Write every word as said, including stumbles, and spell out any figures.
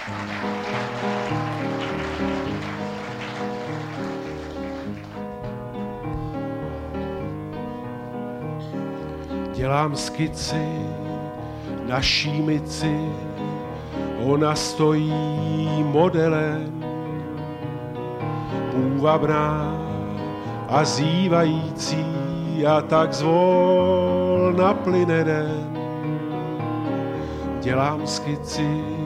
Dělám skici naší mici, ona stojí modelem, půvabná a zývající a tak zvolna plyne den. Dělám skici